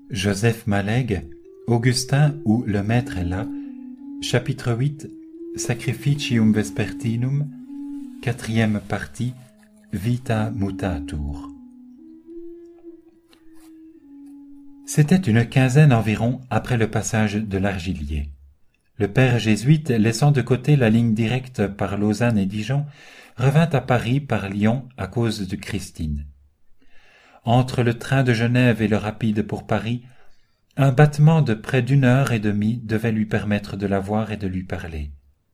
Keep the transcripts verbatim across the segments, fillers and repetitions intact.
Joseph Malègue, Augustin ou Le Maître est là, chapitre huit, Sacrificium Vespertinum, quatrième partie, Vita Mutatur. C'était une quinzaine environ après le passage de l'Argilier. Le père jésuite, laissant de côté la ligne directe par Lausanne et Dijon, revint à Paris par Lyon à cause de Christine. Entre le train de Genève et le rapide pour Paris, un battement de près d'une heure et demie devait lui permettre de la voir et de lui parler.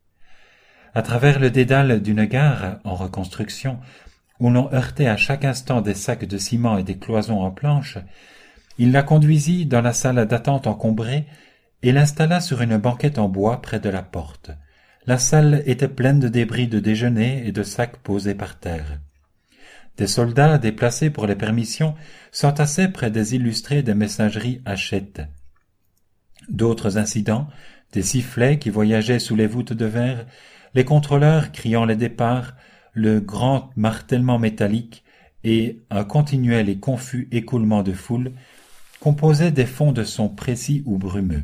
À travers le dédale d'une gare en reconstruction, où l'on heurtait à chaque instant des sacs de ciment et des cloisons en planches, il la conduisit dans la salle d'attente encombrée et l'installa sur une banquette en bois près de la porte. La salle était pleine de débris de déjeuner et de sacs posés par terre. Des soldats déplacés pour les permissions s'entassaient près des illustrés des messageries Hachette. D'autres incidents, des sifflets qui voyageaient sous les voûtes de verre, les contrôleurs criant les départs, le grand martèlement métallique et un continuel et confus écoulement de foule composaient des fonds de son précis ou brumeux.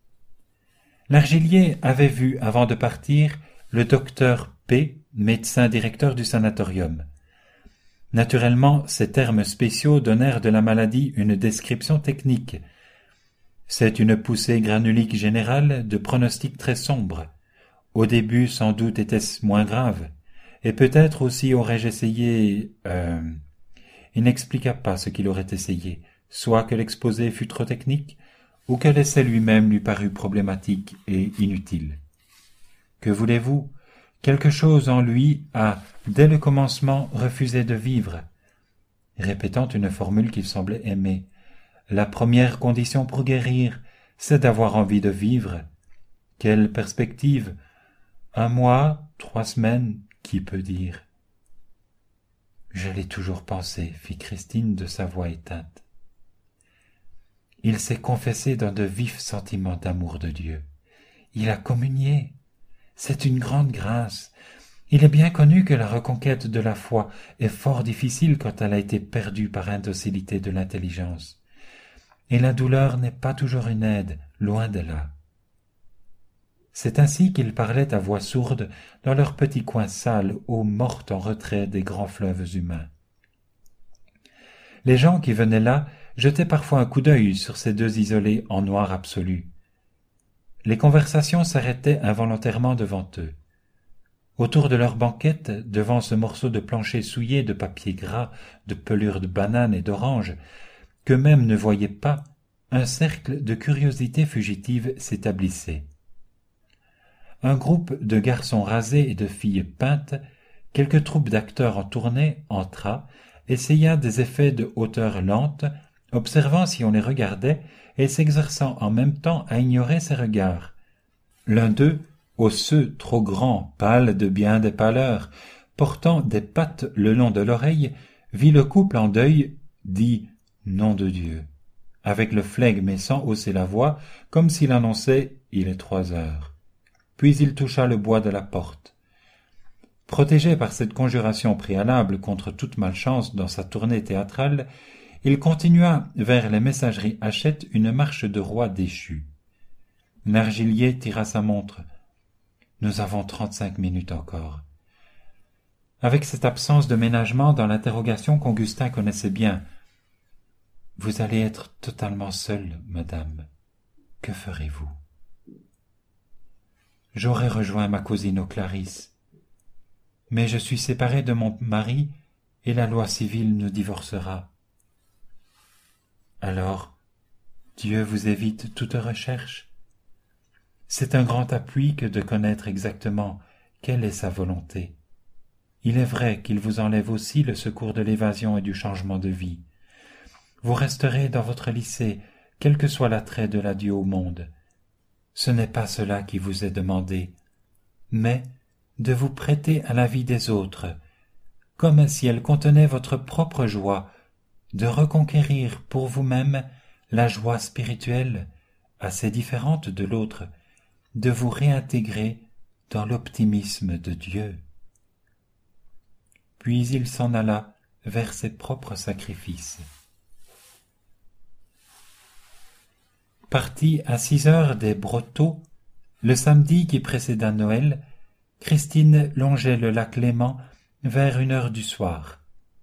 L'Argilier avait vu, avant de partir, le docteur P., médecin directeur du sanatorium. Naturellement, ces termes spéciaux donnèrent de la maladie une description technique. C'est une poussée granulique générale de pronostic très sombre. Au début, sans doute, était-ce moins grave. Et peut-être aussi aurais-je essayé... Euh... Il n'expliqua pas ce qu'il aurait essayé, soit que l'exposé fût trop technique, ou que l'essai lui-même lui parut problématique et inutile. Que voulez-vous ? Quelque chose en lui a, dès le commencement, refusé de vivre. Répétant une formule qu'il semblait aimer. La première condition pour guérir, c'est d'avoir envie de vivre. Quelle perspective ? Un mois, trois semaines, qui peut dire ? Je l'ai toujours pensé, fit Christine de sa voix éteinte. Il s'est confessé dans de vifs sentiments d'amour de Dieu. Il a communié. C'est une grande grâce. Il est bien connu que la reconquête de la foi est fort difficile quand elle a été perdue par indocilité de l'intelligence. Et la douleur n'est pas toujours une aide, loin de là. C'est ainsi qu'ils parlaient à voix sourde dans leur petit coin sale, eau morte en retrait des grands fleuves humains. Les gens qui venaient là jetaient parfois un coup d'œil sur ces deux isolés en noir absolu. Les conversations s'arrêtaient involontairement devant eux. Autour de leur banquette, devant ce morceau de plancher souillé de papier gras, de pelure de banane et d'orange, qu'eux-mêmes ne voyaient pas, un cercle de curiosité fugitive s'établissait. Un groupe de garçons rasés et de filles peintes, quelques troupes d'acteurs en tournée, entra, essaya des effets de hauteur lente, observant si on les regardait et s'exerçant en même temps à ignorer ces regards. L'un d'eux, osseux, trop grand, pâle de bien des pâleurs, portant des pattes le long de l'oreille, vit le couple en deuil, dit « Nom de Dieu !» avec le flegme et sans hausser la voix, comme s'il annonçait « Il est trois heures ». Puis il toucha le bois de la porte. Protégé par cette conjuration préalable contre toute malchance dans sa tournée théâtrale, il continua vers les messageries Hachette une marche de roi déchu. L'Argilier tira sa montre. « Nous avons trente-cinq minutes encore. » Avec cette absence de ménagement dans l'interrogation qu'Augustin connaissait bien. « Vous allez être totalement seule, madame. Que ferez-vous » ? « J'aurais rejoint ma cousine aux Clarisses. Mais je suis séparé de mon mari et la loi civile nous divorcera. » Alors, Dieu vous évite toute recherche. C'est un grand appui que de connaître exactement quelle est sa volonté. Il est vrai qu'il vous enlève aussi le secours de l'évasion et du changement de vie. Vous resterez dans votre lycée, quel que soit l'attrait de l'adieu au monde. Ce n'est pas cela qui vous est demandé, mais de vous prêter à la vie des autres, comme si elle contenait votre propre joie, de reconquérir pour vous-même la joie spirituelle, assez différente de l'autre, de vous réintégrer dans l'optimisme de Dieu. Puis il s'en alla vers ses propres sacrifices. Partie à six heures des Brotteaux, le samedi qui précéda Noël, Christine longeait le lac Léman vers une heure du soir.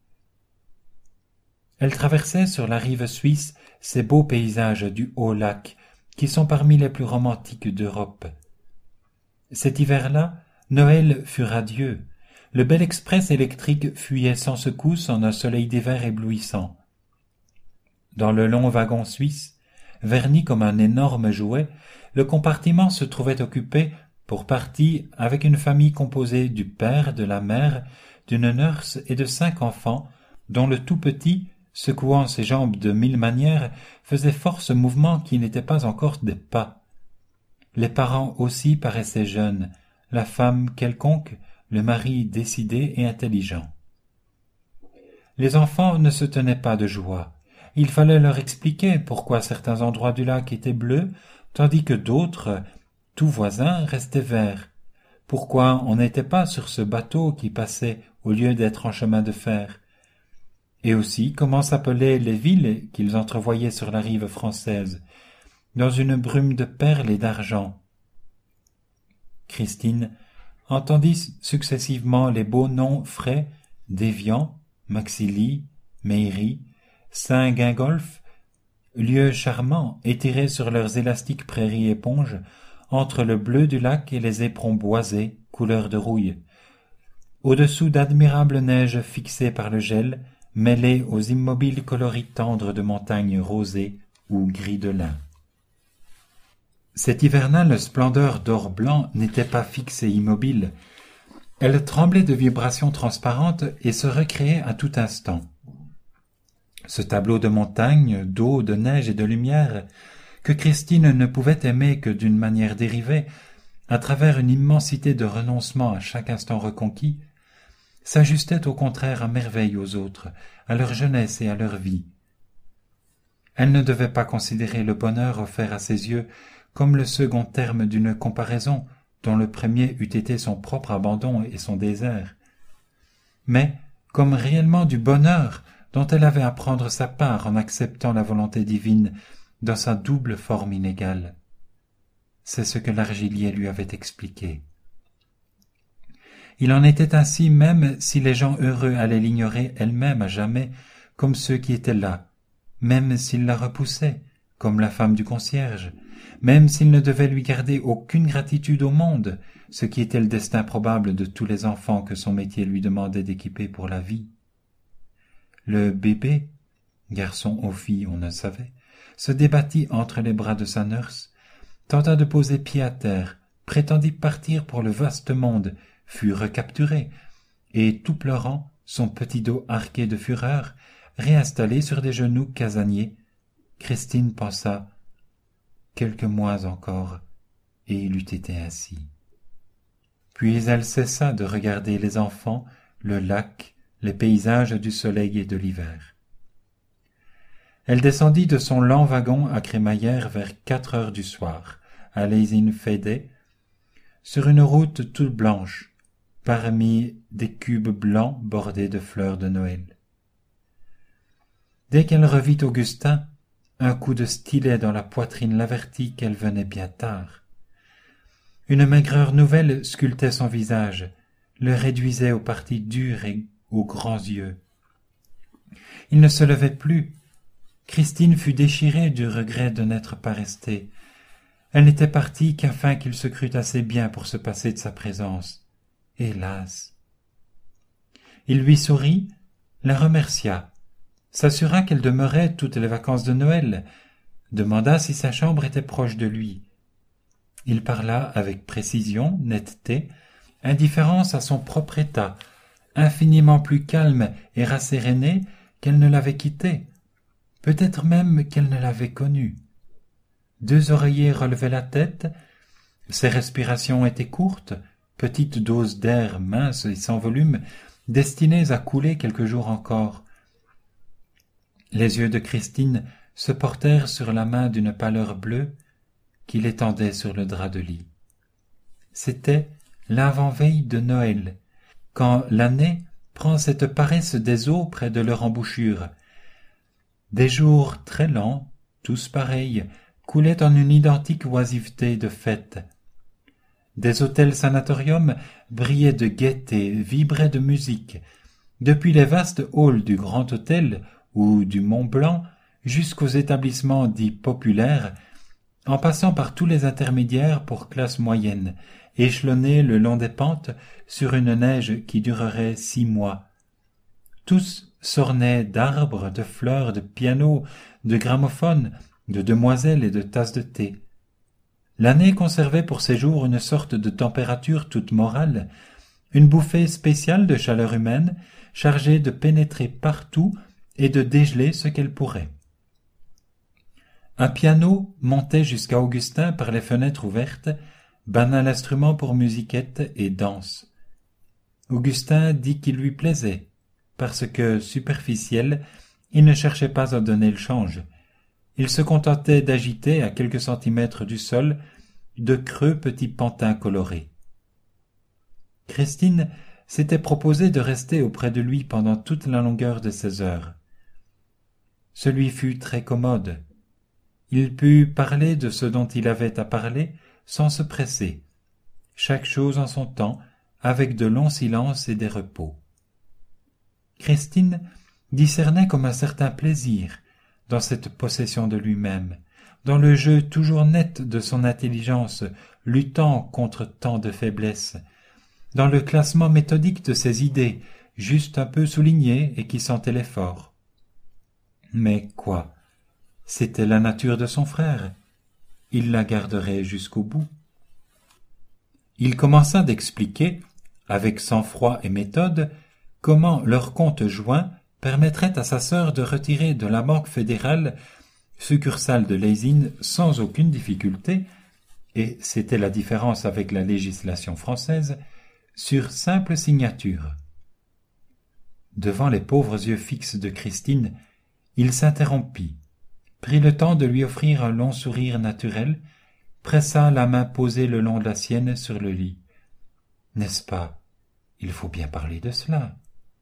Elle traversait sur la rive suisse ces beaux paysages du Haut-Lac qui sont parmi les plus romantiques d'Europe. Cet hiver-là, Noël fut radieux. Le bel express électrique fuyait sans secousse en un soleil d'hiver éblouissant. Dans le long wagon suisse, verni comme un énorme jouet, le compartiment se trouvait occupé, pour partie, avec une famille composée du père, de la mère, d'une nurse et de cinq enfants, dont le tout petit, secouant ses jambes de mille manières, faisait force mouvements qui n'étaient pas encore des pas. Les parents aussi paraissaient jeunes, la femme quelconque, le mari décidé et intelligent. Les enfants ne se tenaient pas de joie. Il fallait leur expliquer pourquoi certains endroits du lac étaient bleus, tandis que d'autres, tout voisins, restaient verts. Pourquoi on n'était pas sur ce bateau qui passait au lieu d'être en chemin de fer? Et aussi comment s'appelaient les villes qu'ils entrevoyaient sur la rive française, dans une brume de perles et d'argent. Christine entendit successivement les beaux noms frais d'Évian, Maxilly, Méry, Saint-Gingolph, lieux charmants étirés sur leurs élastiques prairies éponges, entre le bleu du lac et les éperons boisés, couleur de rouille. Au-dessous d'admirables neiges fixées par le gel, mêlées aux immobiles coloris tendres de montagnes rosées ou gris de lin. Cette hivernale splendeur d'or blanc n'était pas fixe et immobile. Elle tremblait de vibrations transparentes et se recréait à tout instant. Ce tableau de montagne, d'eau, de neige et de lumière, que Christine ne pouvait aimer que d'une manière dérivée, à travers une immensité de renoncement à chaque instant reconquis, s'ajustait au contraire à merveille aux autres, à leur jeunesse et à leur vie. Elle ne devait pas considérer le bonheur offert à ses yeux comme le second terme d'une comparaison dont le premier eût été son propre abandon et son désert, mais comme réellement du bonheur dont elle avait à prendre sa part en acceptant la volonté divine dans sa double forme inégale. C'est ce que l'argilier lui avait expliqué. Il en était ainsi même si les gens heureux allaient l'ignorer elle-même à jamais, comme ceux qui étaient là, même s'ils la repoussaient, comme la femme du concierge, même s'ils ne devaient lui garder aucune gratitude au monde, ce qui était le destin probable de tous les enfants que son métier lui demandait d'équiper pour la vie. Le bébé, garçon ou fille on ne savait, se débattit entre les bras de sa nurse, tenta de poser pied à terre, prétendit partir pour le vaste monde, fut recapturé, et tout pleurant, son petit dos arqué de fureur, réinstallé sur des genoux casaniers, Christine pensa « Quelques mois encore, et il eût été ainsi. » Puis elle cessa de regarder les enfants, le lac, les paysages du soleil et de l'hiver. Elle descendit de son lent wagon à crémaillère vers quatre heures du soir, à Leysin-Feydeau, sur une route toute blanche, parmi des cubes blancs bordés de fleurs de Noël. Dès qu'elle revit Augustin, un coup de stylet dans la poitrine l'avertit qu'elle venait bien tard. Une maigreur nouvelle sculptait son visage, le réduisait aux parties dures et aux grands yeux. Il ne se levait plus. Christine fut déchirée du regret de n'être pas restée. Elle n'était partie qu'afin qu'il se crût assez bien pour se passer de sa présence. Hélas! Il lui sourit, la remercia, s'assura qu'elle demeurait toutes les vacances de Noël, demanda si sa chambre était proche de lui. Il parla avec précision, netteté, indifférence à son propre état, infiniment plus calme et rasséréné qu'elle ne l'avait quitté, peut-être même qu'elle ne l'avait connu. Deux oreillers relevaient la tête, ses respirations étaient courtes, petites doses d'air minces et sans volume, destinées à couler quelques jours encore. Les yeux de Christine se portèrent sur la main d'une pâleur bleue qu'il étendait sur le drap de lit. C'était l'avant-veille de Noël, quand l'année prend cette paresse des eaux près de leur embouchure. Des jours très lents, tous pareils, coulait en une identique oisiveté de fête. Des hôtels sanatoriums brillaient de gaieté, vibraient de musique, depuis les vastes halls du Grand Hôtel ou du Mont Blanc jusqu'aux établissements dits populaires, en passant par tous les intermédiaires pour classe moyenne, échelonnés le long des pentes sur une neige qui durerait six mois. Tous s'ornaient d'arbres, de fleurs, de pianos, de gramophones, de demoiselles et de tasses de thé. L'année conservait pour ces jours une sorte de température toute morale, une bouffée spéciale de chaleur humaine, chargée de pénétrer partout et de dégeler ce qu'elle pourrait. Un piano montait jusqu'à Augustin par les fenêtres ouvertes, banal instrument pour musiquette et danse. Augustin dit qu'il lui plaisait, parce que, superficiel, il ne cherchait pas à donner le change. Il se contentait d'agiter à quelques centimètres du sol de creux petits pantins colorés. Christine s'était proposé de rester auprès de lui pendant toute la longueur de ses heures. Ce lui fut très commode. Il put parler de ce dont il avait à parler sans se presser, chaque chose en son temps, avec de longs silences et des repos. Christine discernait comme un certain plaisir dans cette possession de lui-même, dans le jeu toujours net de son intelligence luttant contre tant de faiblesses, dans le classement méthodique de ses idées, juste un peu soulignées et qui sentaient l'effort. Mais quoi? C'était la nature de son frère. Il la garderait jusqu'au bout. Il commença d'expliquer, avec sang-froid et méthode, comment leur compte joint permettrait à sa sœur de retirer de la Banque fédérale, succursale de Leysin, sans aucune difficulté, et c'était la différence avec la législation française, sur simple signature. Devant les pauvres yeux fixes de Christine, il s'interrompit, prit le temps de lui offrir un long sourire naturel, pressa la main posée le long de la sienne sur le lit. « N'est-ce pas? Il faut bien parler de cela. »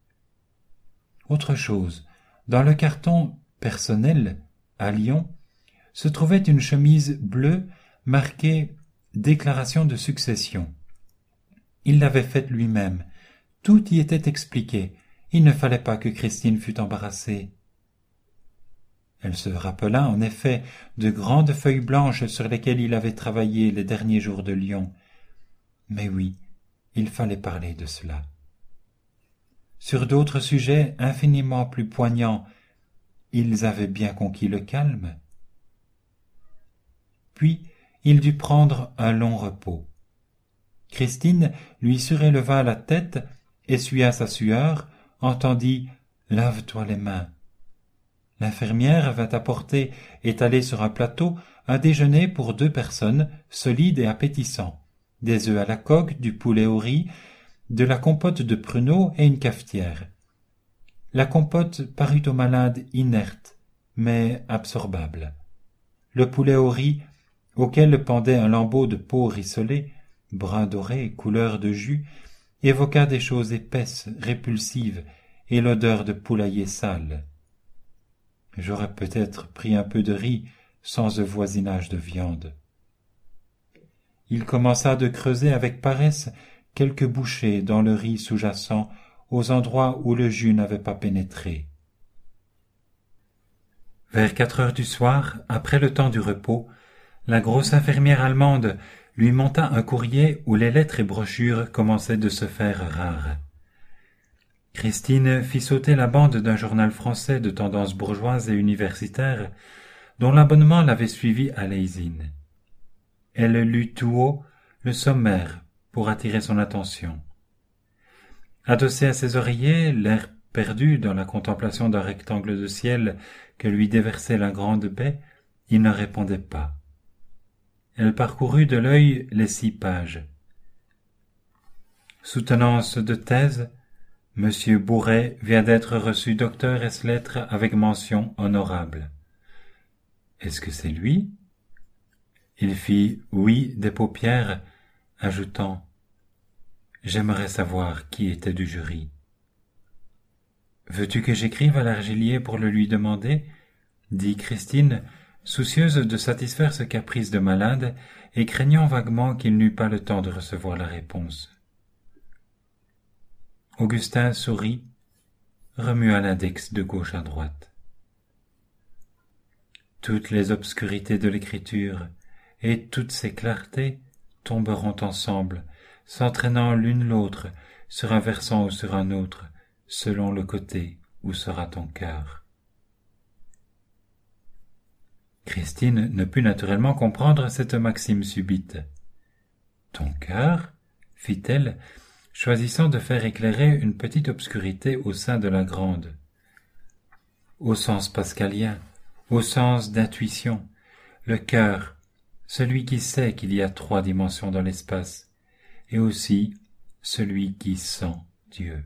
Autre chose, dans le carton personnel, à Lyon, se trouvait une chemise bleue marquée « Déclaration de succession ». Il l'avait faite lui-même. Tout y était expliqué. Il ne fallait pas que Christine fût embarrassée. Elle se rappela en effet de grandes feuilles blanches sur lesquelles il avait travaillé les derniers jours de Lyon. Mais oui, il fallait parler de cela. Sur d'autres sujets infiniment plus poignants, ils avaient bien conquis le calme. Puis il dut prendre un long repos. Christine lui suréleva la tête, essuya sa sueur, entendit « Lave-toi les mains ». L'infirmière vint apporter, étalé sur un plateau, un déjeuner pour deux personnes, solide et appétissant, des œufs à la coque, du poulet au riz, de la compote de pruneaux et une cafetière. La compote parut au malade inerte, mais absorbable. Le poulet au riz, auquel pendait un lambeau de peau rissolée, brun doré, couleur de jus, évoqua des choses épaisses, répulsives, et l'odeur de poulailler sale. J'aurais peut-être pris un peu de riz sans ce voisinage de viande. Il commença de creuser avec paresse quelques bouchées dans le riz sous-jacent aux endroits où le jus n'avait pas pénétré. Vers quatre heures du soir, après le temps du repos, la grosse infirmière allemande lui monta un courrier où les lettres et brochures commençaient de se faire rares. Christine fit sauter la bande d'un journal français de tendance bourgeoise et universitaire, dont l'abonnement l'avait suivi à Leysin. Elle lut tout haut le sommaire pour attirer son attention. Adossé à ses oreillers, l'air perdu dans la contemplation d'un rectangle de ciel que lui déversait la grande baie, il ne répondait pas. Elle parcourut de l'œil les six pages. Soutenance de thèse, Monsieur Bourret vient d'être reçu docteur ès lettres avec mention honorable. Est-ce que c'est lui? Il fit oui des paupières, ajoutant « J'aimerais savoir qui était du jury. »« Veux-tu que j'écrive à l'Argilier pour le lui demander ?» dit Christine, soucieuse de satisfaire ce caprice de malade et craignant vaguement qu'il n'eût pas le temps de recevoir la réponse. Augustin sourit, remua l'index de gauche à droite. Toutes les obscurités de l'écriture et toutes ses clartés tomberont ensemble, s'entraînant l'une l'autre sur un versant ou sur un autre, selon le côté où sera ton cœur. Christine ne put naturellement comprendre cette maxime subite. « Ton cœur » fit-elle, choisissant de faire éclairer une petite obscurité au sein de la grande. Au sens pascalien, au sens d'intuition, le cœur, celui qui sait qu'il y a trois dimensions dans l'espace, et aussi celui qui sent Dieu.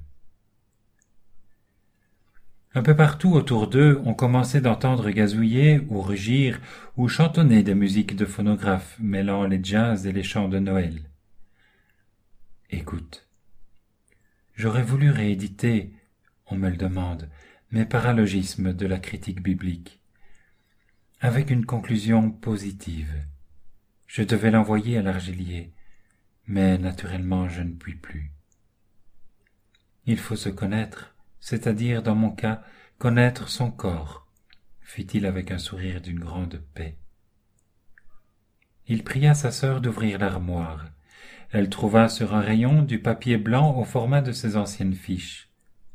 Un peu partout autour d'eux, on commençait d'entendre gazouiller ou rugir ou chantonner des musiques de phonographe mêlant les jazz et les chants de Noël. Écoute. J'aurais voulu rééditer, on me le demande, mes paralogismes de la critique biblique, avec une conclusion positive. Je devais l'envoyer à l'Argilier, mais naturellement je ne puis plus. Il faut se connaître, c'est-à-dire, dans mon cas, connaître son corps, fit-il avec un sourire d'une grande paix. Il pria sa sœur d'ouvrir l'armoire. Elle trouva sur un rayon du papier blanc au format de ses anciennes fiches.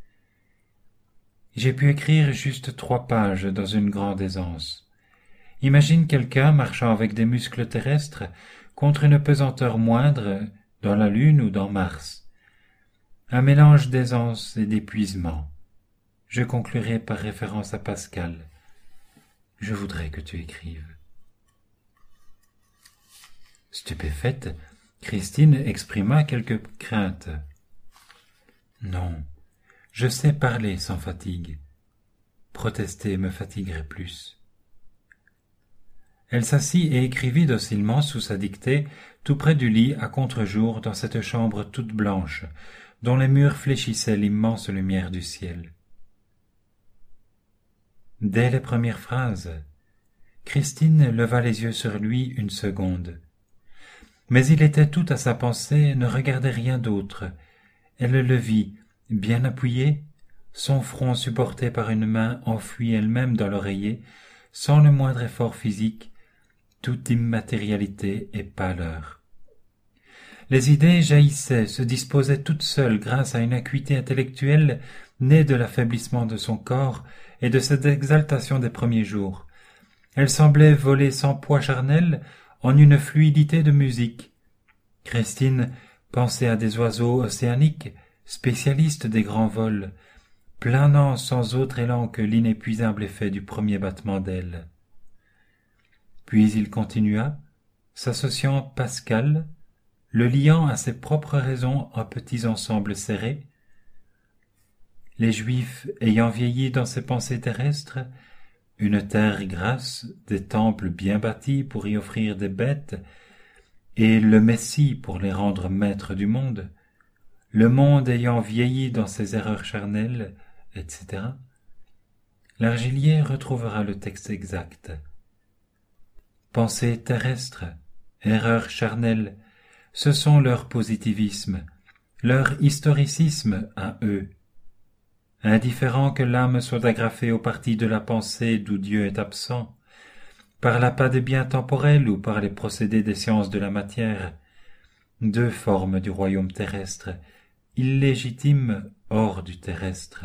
J'ai pu écrire juste trois pages dans une grande aisance. Imagine quelqu'un marchant avec des muscles terrestres contre une pesanteur moindre dans la Lune ou dans Mars. Un mélange d'aisance et d'épuisement. Je conclurai par référence à Pascal. Je voudrais que tu écrives. Stupéfaite, Christine exprima quelques craintes. Non, je sais parler sans fatigue. Protester me fatiguerait plus. Elle s'assit et écrivit docilement sous sa dictée, tout près du lit à contre-jour dans cette chambre toute blanche, dont les murs fléchissaient l'immense lumière du ciel. Dès les premières phrases, Christine leva les yeux sur lui une seconde. Mais il était tout à sa pensée et ne regardait rien d'autre. Elle le vit, bien appuyé, son front supporté par une main enfouie elle-même dans l'oreiller, sans le moindre effort physique, toute immatérialité et pâleur. Les idées jaillissaient, se disposaient toutes seules grâce à une acuité intellectuelle née de l'affaiblissement de son corps et de cette exaltation des premiers jours. Elles semblaient voler sans poids charnel en une fluidité de musique. Christine pensait à des oiseaux océaniques, spécialistes des grands vols, planant sans autre élan que l'inépuisable effet du premier battement d'ailes. Puis il continua, s'associant Pascal, le liant à ses propres raisons en petits ensembles serrés. Les Juifs ayant vieilli dans ses pensées terrestres, une terre grasse, des temples bien bâtis pour y offrir des bêtes, et le Messie pour les rendre maîtres du monde, le monde ayant vieilli dans ses erreurs charnelles, et cetera. L'Argilier retrouvera le texte exact. Pensées terrestres, erreurs charnelles, ce sont leur positivisme, leur historicisme à eux. Indifférent que l'âme soit agrafée au parti de la pensée d'où Dieu est absent, par l'appât des biens temporels ou par les procédés des sciences de la matière, deux formes du royaume terrestre, illégitimes hors du terrestre.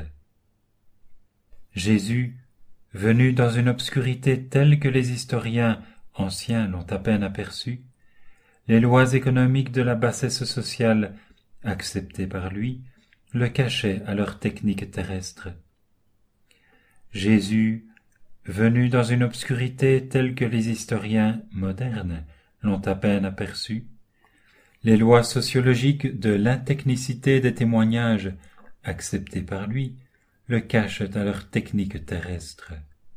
Jésus, venu dans une obscurité telle que les historiens anciens l'ont à peine aperçue, les lois économiques de la bassesse sociale, acceptées par lui, le cachaient à leur technique terrestre. Jésus, venu dans une obscurité telle que les historiens modernes l'ont à peine aperçue, les lois sociologiques de l'intechnicité des témoignages, acceptées par lui, le cachent à leur technique terrestre.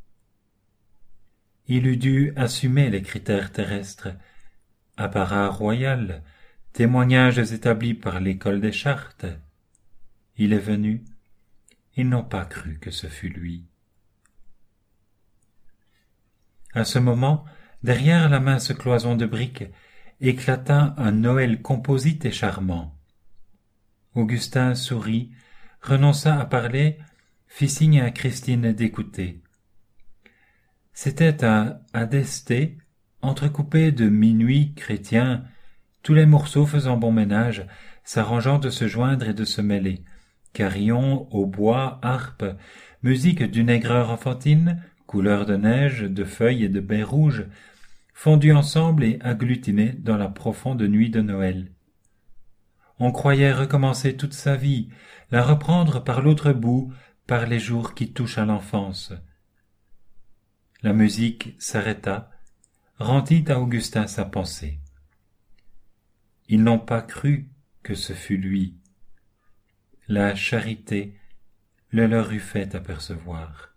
Il eût dû assumer les critères terrestres, apparat royal, témoignages établis par l'école des chartes. Il est venu, ils n'ont pas cru que ce fût lui. À ce moment, derrière la mince cloison de briques, éclata un Noël composite et charmant. Augustin sourit, renonça à parler, fit signe à Christine d'écouter. C'était un adesté, entrecoupé de minuit chrétien, tous les morceaux faisant bon ménage, s'arrangeant de se joindre et de se mêler. Carillon, hautbois, harpe, musique d'une aigreur enfantine, couleur de neige, de feuilles et de baies rouges, fondus ensemble et agglutinés dans la profonde nuit de Noël. On croyait recommencer toute sa vie, la reprendre par l'autre bout, par les jours qui touchent à l'enfance. La musique s'arrêta, rendit à Augustin sa pensée. Ils n'ont pas cru que ce fût lui. La charité le leur eût fait apercevoir.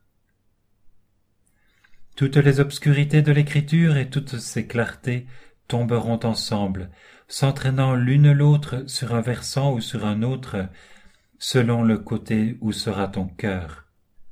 Toutes les obscurités de l'écriture et toutes ses clartés tomberont ensemble, s'entraînant l'une l'autre sur un versant ou sur un autre, selon le côté où sera ton cœur.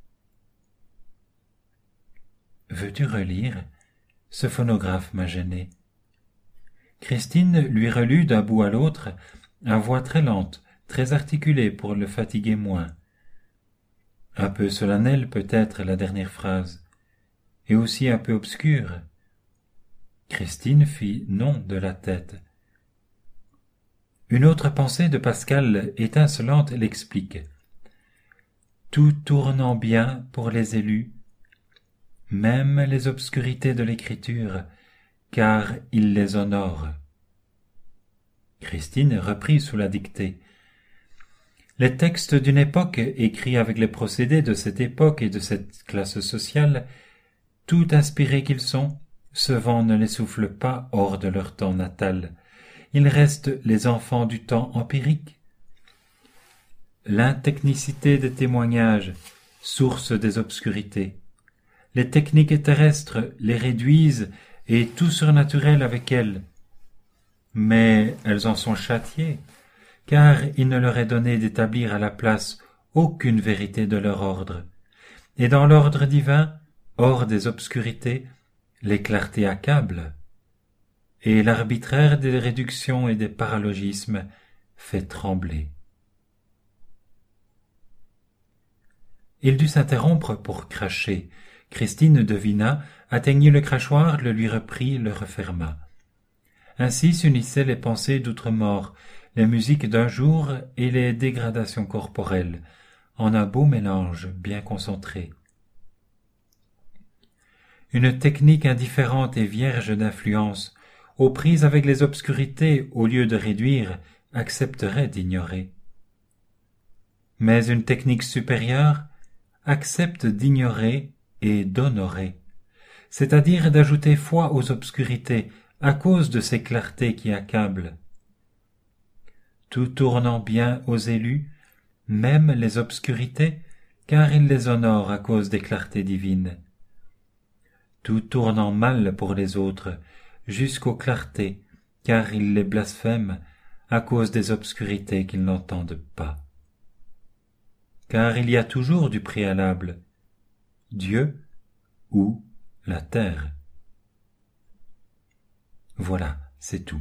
Veux-tu relire? Ce phonographe m'a gêné. Christine lui relut d'un bout à l'autre, à voix très lente, très articulée pour le fatiguer moins. Un peu solennelle peut-être la dernière phrase, et aussi un peu obscure. Christine fit non de la tête. Une autre pensée de Pascal, étincelante, l'explique. Tout tournant bien pour les élus, même les obscurités de l'écriture, car il les honore. Christine reprit sous la dictée. Les textes d'une époque, écrits avec les procédés de cette époque et de cette classe sociale, tout inspirés qu'ils sont, ce vent ne les souffle pas hors de leur temps natal. Ils restent les enfants du temps empirique. L'intechnicité des témoignages, source des obscurités. Les techniques terrestres les réduisent et tout surnaturel avec elles. Mais elles en sont châtiées, car il ne leur est donné d'établir à la place aucune vérité de leur ordre. Et dans l'ordre divin, hors des obscurités, les clartés accablent, et l'arbitraire des réductions et des paralogismes fait trembler. Il dut s'interrompre pour cracher. Christine devina, atteignit le crachoir, le lui reprit, le referma. Ainsi s'unissaient les pensées d'outre-mort, les musiques d'un jour et les dégradations corporelles, en un beau mélange bien concentré. Une technique indifférente et vierge d'influence, aux prises avec les obscurités, au lieu de réduire, accepterait d'ignorer. Mais une technique supérieure accepte d'ignorer et d'honorer, c'est-à-dire d'ajouter foi aux obscurités à cause de ces clartés qui accablent. Tout tournant bien aux élus, même les obscurités, car ils les honorent à cause des clartés divines. Tout tournant mal pour les autres, jusqu'aux clartés, car ils les blasphèment à cause des obscurités qu'ils n'entendent pas. Car il y a toujours du préalable, Dieu ou la terre. Voilà, c'est tout.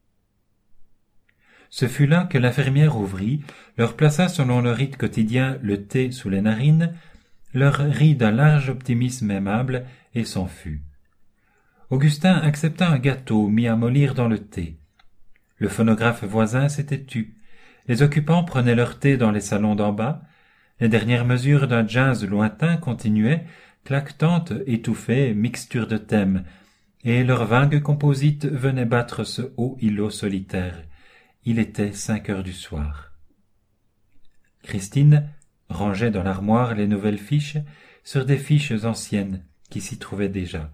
Ce fut là que l'infirmière ouvrit, leur plaça selon le rite quotidien le thé sous les narines, leur rit d'un large optimisme aimable et s'en fut. Augustin accepta un gâteau mis à mollir dans le thé. Le phonographe voisin s'était tu. Les occupants prenaient leur thé dans les salons d'en bas. Les dernières mesures d'un jazz lointain continuaient, claquetantes, étouffées, mixture de thèmes, et leur vague composite venait battre ce haut îlot solitaire. Il était cinq heures du soir. Christine rangeait dans l'armoire les nouvelles fiches sur des fiches anciennes qui s'y trouvaient déjà.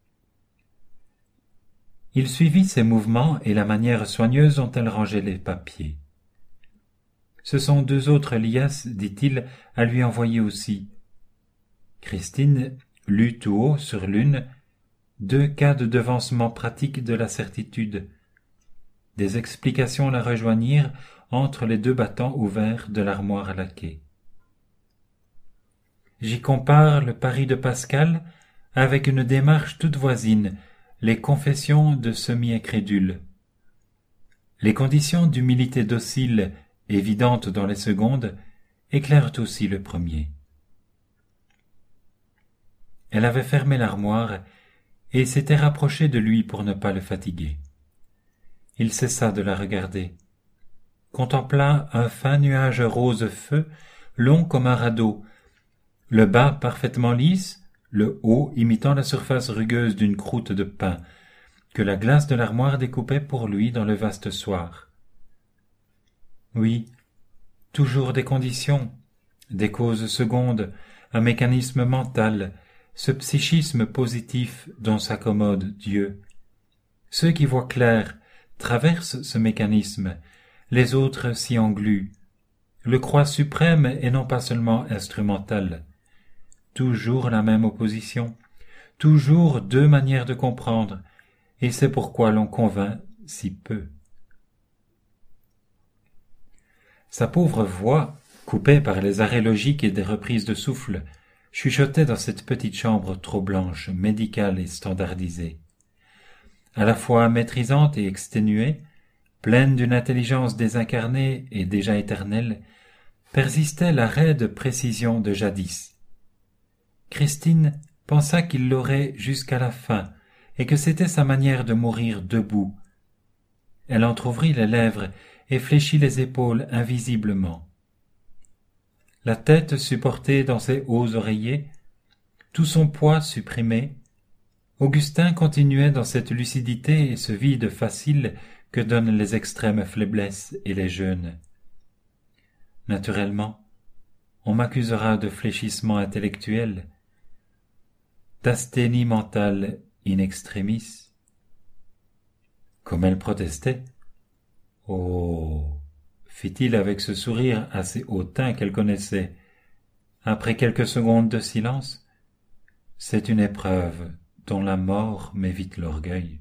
Il suivit ses mouvements et la manière soigneuse dont elle rangeait les papiers. Ce sont deux autres liasses, dit-il, à lui envoyer aussi. Christine lut tout haut sur l'une deux cas de devancement pratique de la certitude. Des explications la rejoignirent entre les deux battants ouverts de l'armoire à laquais. J'y compare le pari de Pascal avec une démarche toute voisine, les confessions de semi-incrédules. Les conditions d'humilité docile, évidentes dans les secondes, éclairent aussi le premier. Elle avait fermé l'armoire et s'était rapprochée de lui pour ne pas le fatiguer. Il cessa de la regarder, contempla un fin nuage rose feu, long comme un radeau, le bas parfaitement lisse, le haut imitant la surface rugueuse d'une croûte de pain, que la glace de l'armoire découpait pour lui dans le vaste soir. Oui, toujours des conditions, des causes secondes, un mécanisme mental, ce psychisme positif dont s'accommode Dieu. Ceux qui voient clair traversent ce mécanisme, les autres s'y engluent, le croient suprême et non pas seulement instrumental. Toujours la même opposition, toujours deux manières de comprendre, et c'est pourquoi l'on convainc si peu. Sa pauvre voix, coupée par les arrêts logiques et des reprises de souffle, chuchotait dans cette petite chambre trop blanche, médicale et standardisée. À la fois maîtrisante et exténuée, pleine d'une intelligence désincarnée et déjà éternelle, persistait la raide précision de jadis. Christine pensa qu'il l'aurait jusqu'à la fin, et que c'était sa manière de mourir debout. Elle entr'ouvrit les lèvres et fléchit les épaules invisiblement. La tête supportée dans ses hauts oreillers, tout son poids supprimé, Augustin continuait dans cette lucidité et ce vide facile que donnent les extrêmes faiblesses et les jeûnes. Naturellement, on m'accusera de fléchissement intellectuel, d'asthénie mentale in extremis. Comme elle protestait. Oh, fit-il avec ce sourire assez hautain qu'elle connaissait, après quelques secondes de silence, c'est une épreuve dont la mort m'évite l'orgueil.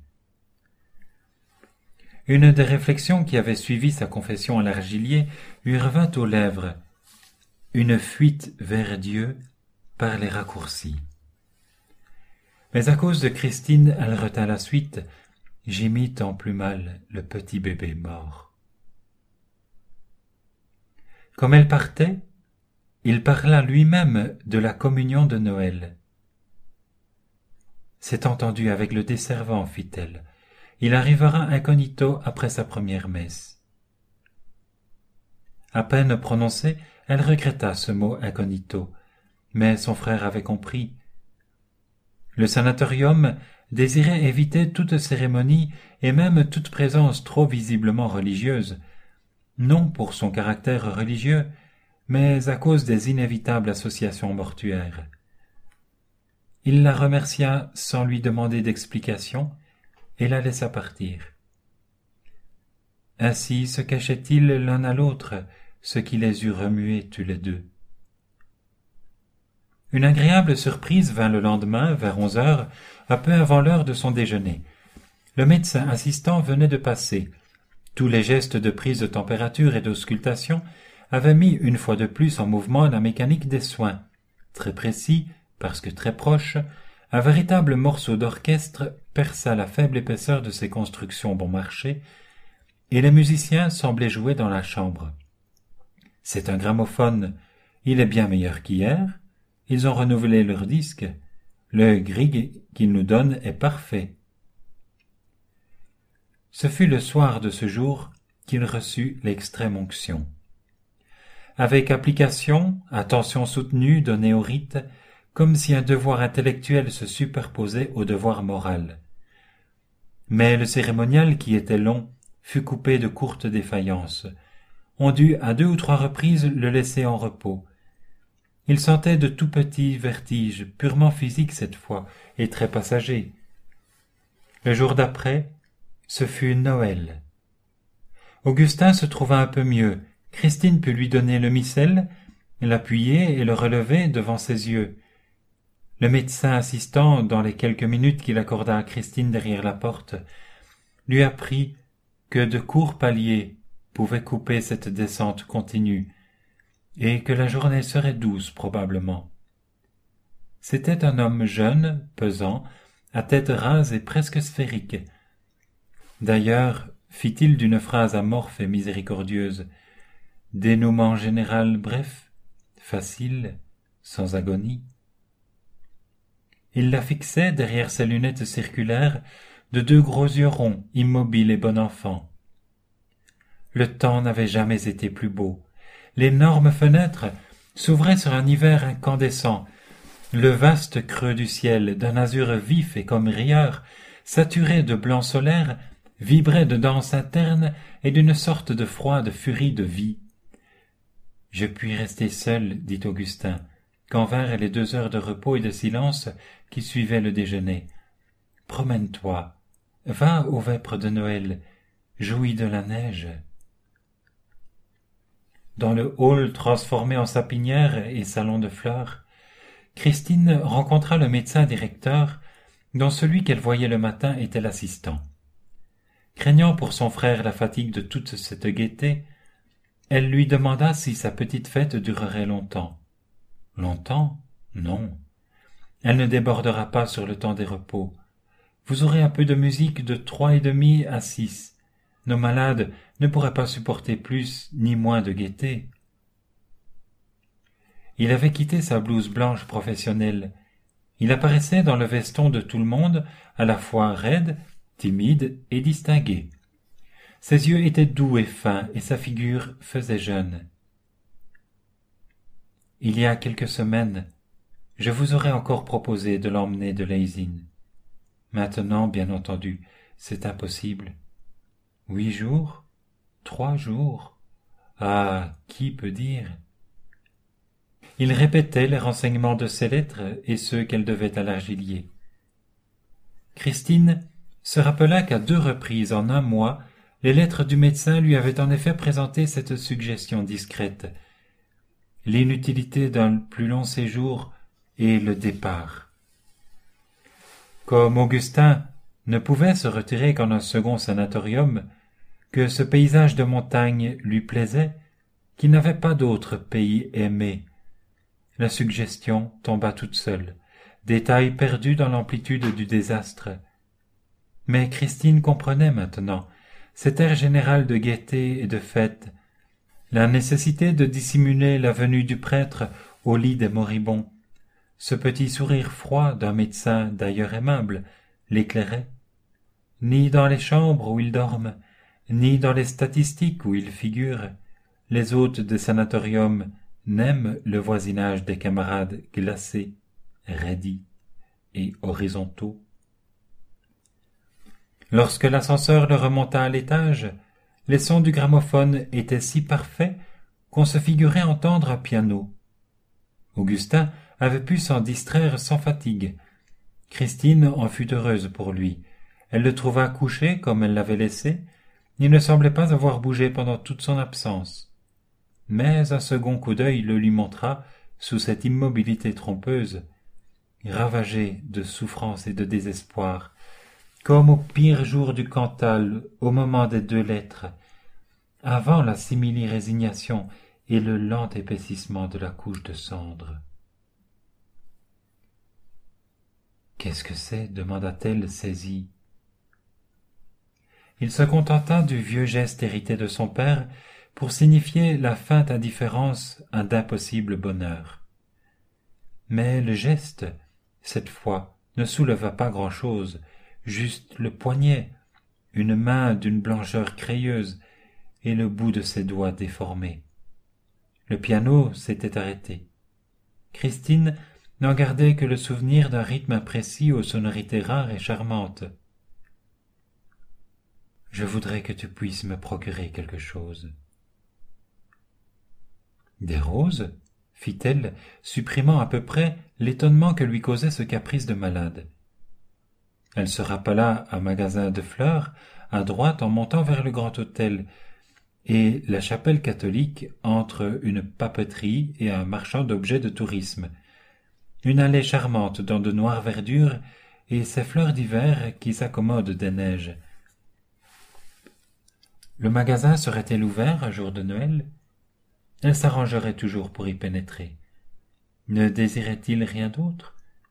Une des réflexions qui avait suivi sa confession à l'argilier lui revint aux lèvres, une fuite vers Dieu par les raccourcis. Mais à cause de Christine, elle retint la suite, j'imite tant plus mal le petit bébé mort. Comme elle partait, il parla lui-même de la communion de Noël. C'est entendu avec le desservant, fit-elle. Il arrivera incognito après sa première messe. À peine prononcée, elle regretta ce mot incognito, mais son frère avait compris. Le sanatorium désirait éviter toute cérémonie et même toute présence trop visiblement religieuse, non pour son caractère religieux, mais à cause des inévitables associations mortuaires. Il la remercia sans lui demander d'explication et la laissa partir. Ainsi se cachaient-ils l'un à l'autre, ce qui les eût remués tous les deux. Une agréable surprise vint le lendemain, vers onze heures, un peu avant l'heure de son déjeuner. Le médecin assistant venait de passer. Tous les gestes de prise de température et d'auscultation avaient mis une fois de plus en mouvement la mécanique des soins. Très précis, parce que très proche, un véritable morceau d'orchestre perça la faible épaisseur de ces constructions bon marché, et les musiciens semblaient jouer dans la chambre. C'est un gramophone, il est bien meilleur qu'hier, ils ont renouvelé leur disque, le Grieg qu'ils nous donnent est parfait. Ce fut le soir de ce jour qu'il reçut l'extrême onction. Avec application, attention soutenue donnée au rite, comme si un devoir intellectuel se superposait au devoir moral. Mais le cérémonial, qui était long, fut coupé de courtes défaillances. On dut à deux ou trois reprises le laisser en repos. Il sentait de tout petits vertiges, purement physiques cette fois, et très passagers. Le jour d'après, ce fut Noël. Augustin se trouva un peu mieux. Christine put lui donner le missel, l'appuyer et le relever devant ses yeux. Le médecin assistant, dans les quelques minutes qu'il accorda à Christine derrière la porte, lui apprit que de courts paliers pouvaient couper cette descente continue, et que la journée serait douce probablement. C'était un homme jeune, pesant, à tête rase et presque sphérique. D'ailleurs, fit-il d'une phrase amorphe et miséricordieuse, dénouement général bref, facile, sans agonie. Il la fixait derrière ses lunettes circulaires de deux gros yeux ronds, immobiles et bon enfant. Le temps n'avait jamais été plus beau. L'énorme fenêtre s'ouvrait sur un hiver incandescent. Le vaste creux du ciel, d'un azur vif et comme rieur, saturé de blanc solaire, vibrait de danse interne et d'une sorte de froide furie de vie. « Je puis rester seul, dit Augustin, quand vinrent les deux heures de repos et de silence qui suivaient le déjeuner. Promène-toi, va aux vêpres de Noël, jouis de la neige. » Dans le hall transformé en sapinière et salon de fleurs, Christine rencontra le médecin directeur, dont celui qu'elle voyait le matin était l'assistant. Craignant pour son frère la fatigue de toute cette gaieté, elle lui demanda si sa petite fête durerait longtemps. Longtemps? Non. Elle ne débordera pas sur le temps des repos. Vous aurez un peu de musique de trois et demi à six. Nos malades ne pourraient pas supporter plus ni moins de gaieté. Il avait quitté sa blouse blanche professionnelle. Il apparaissait dans le veston de tout le monde, à la fois raide, timide et distingué. Ses yeux étaient doux et fins, et sa figure faisait jeune. Il y a quelques semaines, je vous aurais encore proposé de l'emmener de Leysin. Maintenant, bien entendu, c'est impossible. Huit jours? Trois jours? Ah, qui peut dire? Il répétait les renseignements de ses lettres et ceux qu'elle devait à l'Argilier. Christine se rappela qu'à deux reprises en un mois, les lettres du médecin lui avaient en effet présenté cette suggestion discrète, l'inutilité d'un plus long séjour et le départ. Comme Augustin ne pouvait se retirer qu'en un second sanatorium, que ce paysage de montagne lui plaisait, qu'il n'avait pas d'autre pays aimé. La suggestion tomba toute seule, détail perdu dans l'amplitude du désastre. Mais Christine comprenait maintenant cet air général de gaieté et de fête, la nécessité de dissimuler la venue du prêtre au lit des moribonds. Ce petit sourire froid d'un médecin d'ailleurs aimable l'éclairait. Ni dans les chambres où ils dorment, ni dans les statistiques où ils figurent, les hôtes des sanatoriums n'aiment le voisinage des camarades glacés, raidis et horizontaux. Lorsque l'ascenseur le remonta à l'étage, les sons du gramophone étaient si parfaits qu'on se figurait entendre un piano. Augustin avait pu s'en distraire sans fatigue. Christine en fut heureuse pour lui. Elle le trouva couché comme elle l'avait laissé. Il ne semblait pas avoir bougé pendant toute son absence. Mais un second coup d'œil le lui montra, sous cette immobilité trompeuse, ravagé de souffrance et de désespoir, comme au pire jour du Cantal, au moment des deux lettres, avant la simili-résignation et le lent épaississement de la couche de cendre. « Qu'est-ce que c'est » demanda-t-elle saisie. Il se contenta du vieux geste hérité de son père pour signifier la feinte indifférence à d'impossibles bonheurs. Mais le geste, cette fois, ne souleva pas grand-chose, juste le poignet, une main d'une blancheur crayeuse et le bout de ses doigts déformés. Le piano s'était arrêté. Christine n'en gardait que le souvenir d'un rythme imprécis aux sonorités rares et charmantes. « Je voudrais que tu puisses me procurer quelque chose. »« Des roses ?» fit-elle, supprimant à peu près l'étonnement que lui causait ce caprice de malade. Elle se rappela un magasin de fleurs, à droite en montant vers le grand hôtel, et la chapelle catholique entre une papeterie et un marchand d'objets de tourisme, une allée charmante dans de noires verdures et ces fleurs d'hiver qui s'accommodent des neiges. Le magasin serait-il ouvert un jour de Noël? Elle s'arrangerait toujours pour y pénétrer. Ne désirait-il rien d'autre?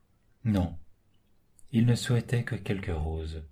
Non, il ne souhaitait que quelques roses.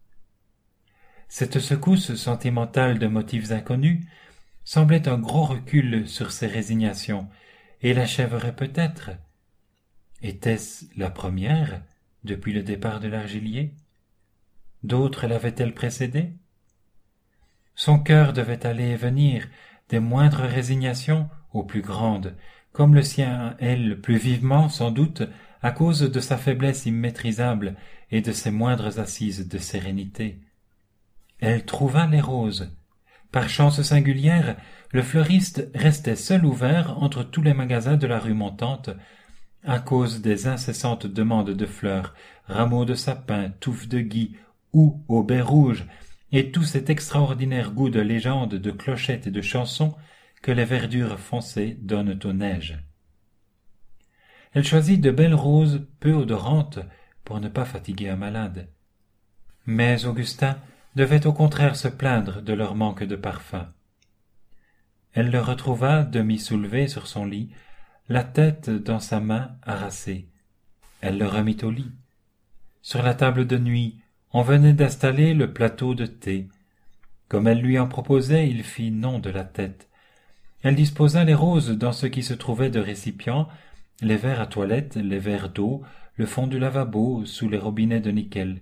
Cette secousse sentimentale de motifs inconnus semblait un gros recul sur ses résignations, et l'achèverait peut-être. Était-ce la première depuis le départ de l'argilier? D'autres l'avaient-elle précédée? Son cœur devait aller et venir, des moindres résignations aux plus grandes, comme le sien, elle, plus vivement, sans doute, à cause de sa faiblesse immaîtrisable et de ses moindres assises de sérénité. Elle trouva les roses. Par chance singulière, le fleuriste restait seul ouvert entre tous les magasins de la rue montante, à cause des incessantes demandes de fleurs, rameaux de sapin, touffes de gui, ou au baies rouges, et tout cet extraordinaire goût de légende, de clochettes et de chansons que les verdures foncées donnent aux neiges. Elle choisit de belles roses peu odorantes pour ne pas fatiguer un malade. Mais Augustin devait au contraire se plaindre de leur manque de parfum. Elle le retrouva demi-soulevé sur son lit, la tête dans sa main harassée. Elle le remit au lit. Sur la table de nuit, on venait d'installer le plateau de thé. Comme elle lui en proposait, il fit non de la tête. Elle disposa les roses dans ce qui se trouvait de récipients, les verres à toilette, les verres d'eau, le fond du lavabo sous les robinets de nickel.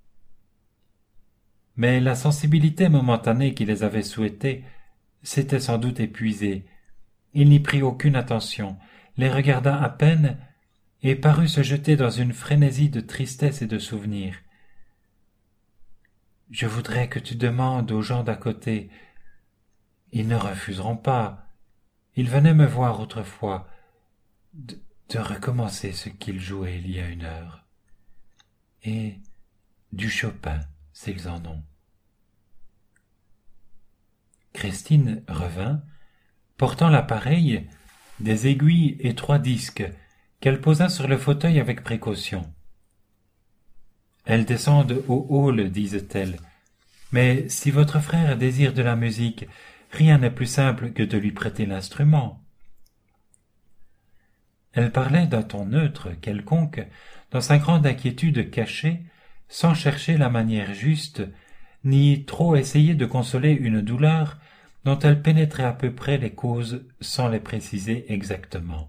Mais la sensibilité momentanée qui les avait souhaitées s'était sans doute épuisée. Il n'y prit aucune attention, les regarda à peine et parut se jeter dans une frénésie de tristesse et de souvenirs. « Je voudrais que tu demandes aux gens d'à côté. Ils ne refuseront pas. Ils venaient me voir autrefois, de, de recommencer ce qu'ils jouaient il y a une heure. Et du Chopin, s'ils en ont. » Christine revint, portant l'appareil, des aiguilles et trois disques, qu'elle posa sur le fauteuil avec précaution. « Elles descendent au hall, disait-elle, mais si votre frère désire de la musique, rien n'est plus simple que de lui prêter l'instrument. » Elle parlait d'un ton neutre, quelconque, dans sa grande inquiétude cachée, sans chercher la manière juste, ni trop essayer de consoler une douleur dont elle pénétrait à peu près les causes sans les préciser exactement.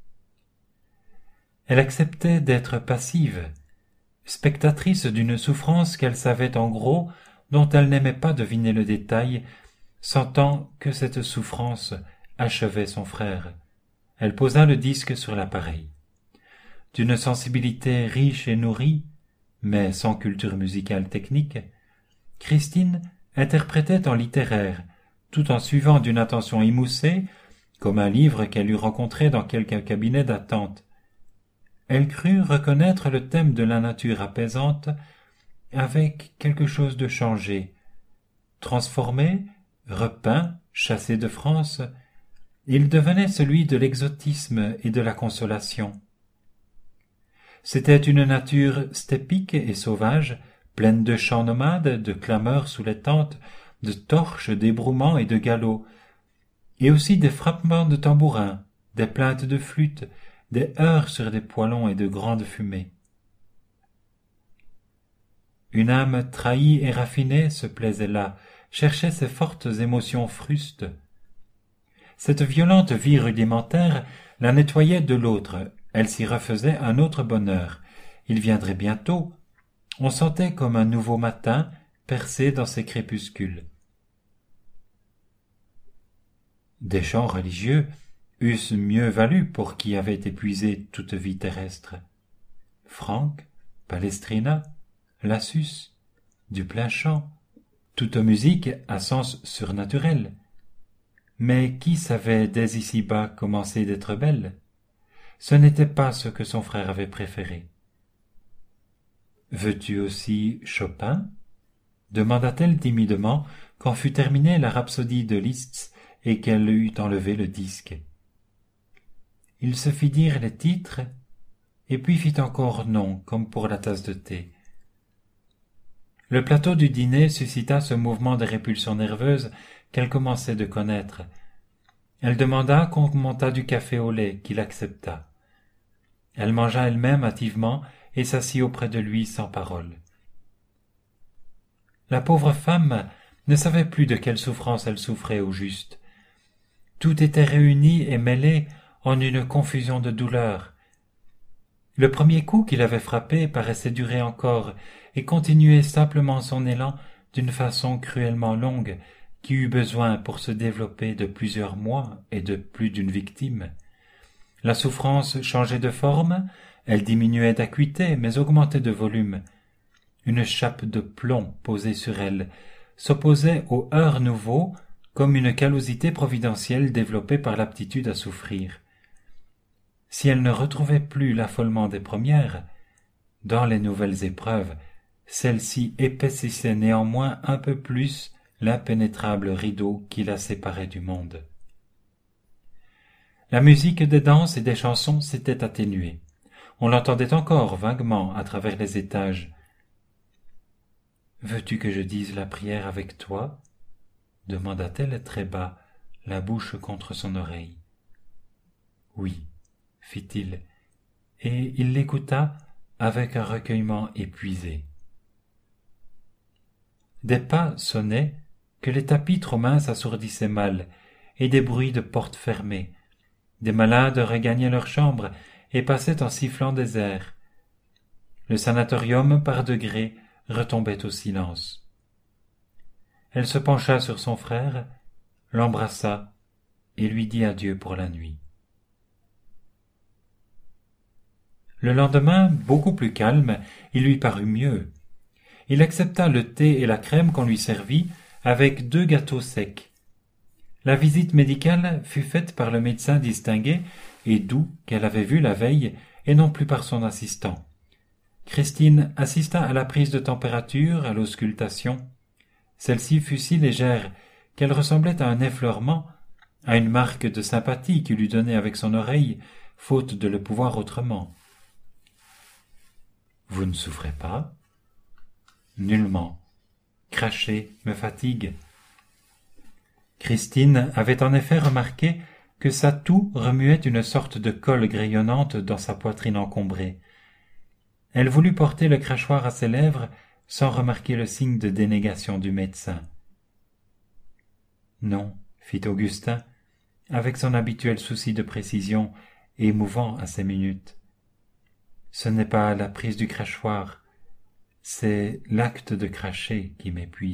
Elle acceptait d'être passive, spectatrice d'une souffrance qu'elle savait en gros, dont elle n'aimait pas deviner le détail, sentant que cette souffrance achevait son frère. Elle posa le disque sur l'appareil. D'une sensibilité riche et nourrie, mais sans culture musicale technique, Christine interprétait en littéraire, tout en suivant d'une attention émoussée, comme un livre qu'elle eût rencontré dans quelque cabinet d'attente. Elle crut reconnaître le thème de la nature apaisante avec quelque chose de changé. Transformé, repeint, chassé de France, il devenait celui de l'exotisme et de la consolation. C'était une nature stépique et sauvage, pleine de chants nomades, de clameurs sous les tentes, de torches, d'ébrouements et de galops, et aussi des frappements de tambourins, des plaintes de flûte, des heurts sur des poêlons et de grandes fumées. Une âme trahie et raffinée se plaisait là, cherchait ces fortes émotions frustes. Cette violente vie rudimentaire la nettoyait de l'autre, elle s'y refaisait un autre bonheur. Il viendrait bientôt. On sentait comme un nouveau matin percé dans ces crépuscules. Des chants religieux eussent mieux valu pour qui avait épuisé toute vie terrestre. Franck, Palestrina, Lassus, du plein chant, toute musique à sens surnaturel. Mais qui savait dès ici-bas commencer d'être belle? Ce n'était pas ce que son frère avait préféré. « Veux-tu aussi Chopin ?» demanda-t-elle timidement quand fut terminée la rhapsodie de Liszt et qu'elle eut enlevé le disque. Il se fit dire les titres, et puis fit encore non, comme pour la tasse de thé. Le plateau du dîner suscita ce mouvement de répulsion nerveuse qu'elle commençait de connaître. Elle demanda qu'on montât du café au lait, qu'il accepta. Elle mangea elle-même hâtivement et s'assit auprès de lui sans parole. La pauvre femme ne savait plus de quelle souffrance elle souffrait au juste. Tout était réuni et mêlé en une confusion de douleurs. Le premier coup qui l'avait frappée paraissait durer encore et continuer simplement son élan d'une façon cruellement longue qui eut besoin pour se développer de plusieurs mois et de plus d'une victime. La souffrance changeait de forme, elle diminuait d'acuité mais augmentait de volume. Une chape de plomb posée sur elle s'opposait aux heurts nouveaux comme une callosité providentielle développée par l'aptitude à souffrir. Si elle ne retrouvait plus l'affolement des premières, dans les nouvelles épreuves, celle-ci épaississait néanmoins un peu plus l'impénétrable rideau qui la séparait du monde. La musique des danses et des chansons s'était atténuée. On l'entendait encore vaguement à travers les étages. « Veux-tu que je dise la prière avec toi » demanda-t-elle très bas, la bouche contre son oreille. « Oui, » fit-il, et il l'écouta avec un recueillement épuisé. Des pas sonnaient, que les tapis trop minces assourdissaient mal, et des bruits de portes fermées. Des malades regagnaient leur chambre et passaient en sifflant des airs. Le sanatorium, par degrés, retombait au silence. Elle se pencha sur son frère, l'embrassa et lui dit adieu pour la nuit. Le lendemain, beaucoup plus calme, il lui parut mieux. Il accepta le thé et la crème qu'on lui servit avec deux gâteaux secs. La visite médicale fut faite par le médecin distingué et doux qu'elle avait vu la veille et non plus par son assistant. Christine assista à la prise de température, à l'auscultation. Celle-ci fut si légère qu'elle ressemblait à un effleurement, à une marque de sympathie qu'il eût donnée avec son oreille, faute de le pouvoir autrement. « Vous ne souffrez pas ?»« Nullement. Cracher me fatigue. » Christine avait en effet remarqué que sa toux remuait une sorte de colle grayonnante dans sa poitrine encombrée. Elle voulut porter le crachoir à ses lèvres sans remarquer le signe de dénégation du médecin. « Non, » fit Augustin, avec son habituel souci de précision, émouvant à ces minutes. « Ce n'est pas la prise du crachoir, c'est l'acte de cracher qui m'épuise. »